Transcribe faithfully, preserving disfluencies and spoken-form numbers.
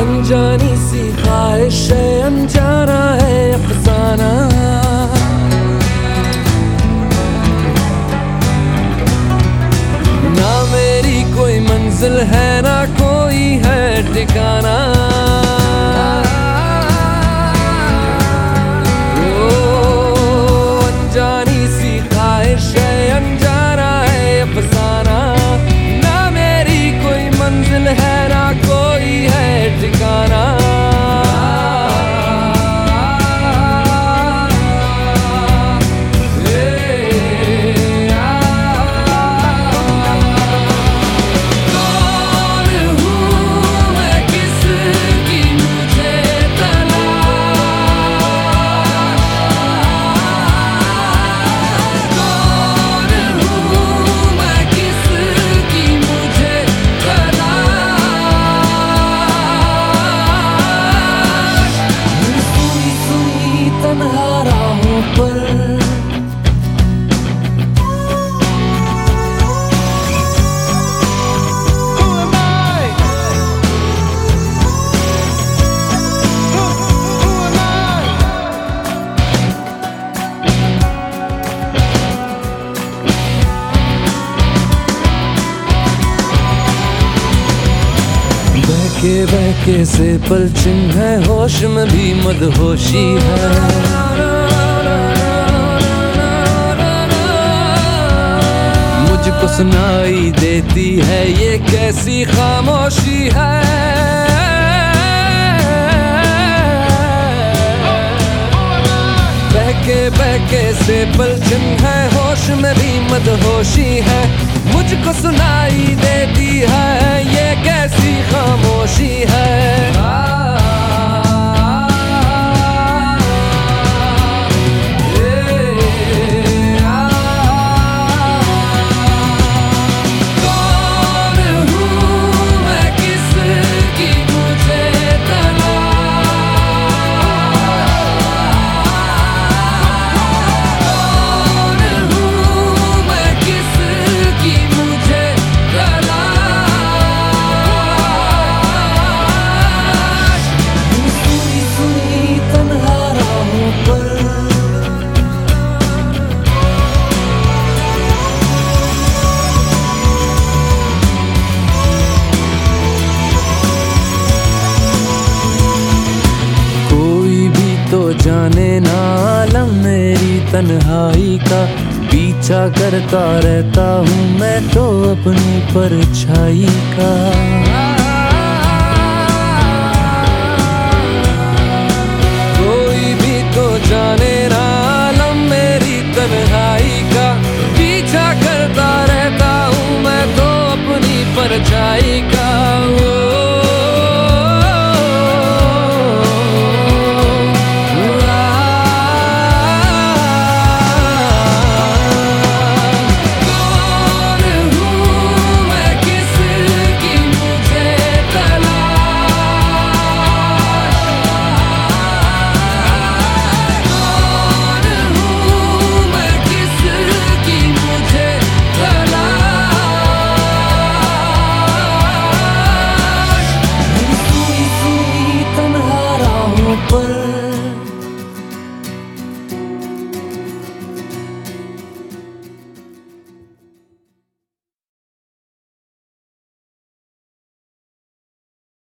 अनजानी सी ख्वाहिश है, अनजाना है अफसाना। ना मेरी कोई मंजिल है, ना कोई है ठिकाना। ओ अनजानी सी ख्वाहिश है, अनजाना है अफसाना। ना मेरी कोई मंजिल है, ना कोई है ठिकाना। बहके बहके से पलछिन है, होश में भी मदहोशी है। मुझको सुनाई देती है ये कैसी खामोशी है। बहके बहके से पलछिन है, होश में भी मदहोशी है। मुझको सुनाई देती है ये कैसी खामोशी है। जाने ना आलम मेरी तन्हाई का, पीछा करता रहता हूँ मैं तो अपनी परछाई का। कोई भी तो जाने ना आलम मेरी तन्हाई का, पीछा करता रहता हूँ मैं तो अपनी परछाई का। पर